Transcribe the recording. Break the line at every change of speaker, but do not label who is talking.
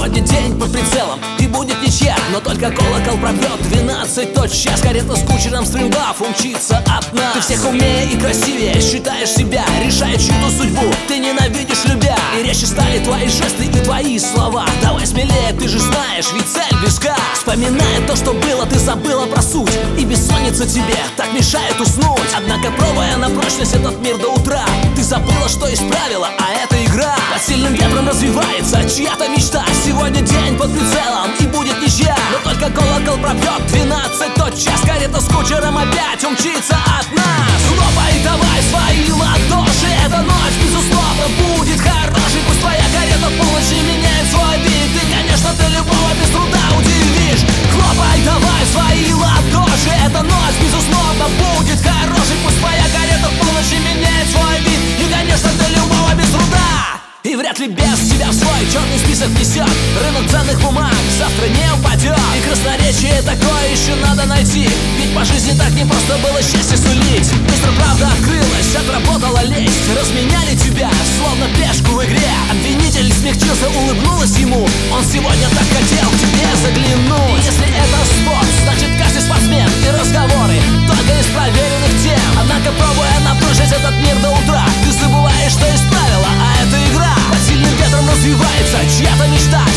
Сегодня день под прицелом и будет ничья, но только колокол пробьет 12 тот час. Карета с кучером стремглав умчится от нас. Ты всех умнее и красивее считаешь себя, решая чью-то судьбу ты ненавидишь, любя. И резче стали твои жесты и твои слова. Давай смелее, ты же знаешь, ведь цель близка. Вспоминая то, что было, ты забыла про суть, и бессонница тебе так мешает уснуть. Однако, пробуя на прочность этот мир до утра, ты забыла, что есть правила, а это игра. Под сильным ветром развивается чья-то мечта. Сегодня день под прицелом и будет ничья, но только колокол пробьет 12 тот час. Карета с кучером опять умчится от нас. Хлопай давай свои ладоши, эта ночь безусловно будет хорошей. Пусть твоя карета в полночь меняет свой вид, и, конечно, ты любого без труда удивишь. Хлопай давай свои ладоши, эта ночь безусловно будет хорошей. Пусть твоя карета в полночь меняет свой вид, и, конечно, ты любого без труда. И вряд ли без тебя в свой черный список несет рынок ценных бумаг, завтра не упадет. И красноречие такое еще надо найти, ведь по жизни так не просто было счастье сулить. Быстро правда открылась, отработала лесть, разменяли тебя, словно пешку в игре. Обвинитель смягчился, улыбнулась ему, он сегодня так хотел к тебе заглянуть. И если это спорт, значит каждый спортсмен, и разговоры только из проверенных тем. Однако, пробуя напружить этот мир до утра, ты забываешь, что есть правила, а это игра. Под сильным ветром развивается чья-то мечта.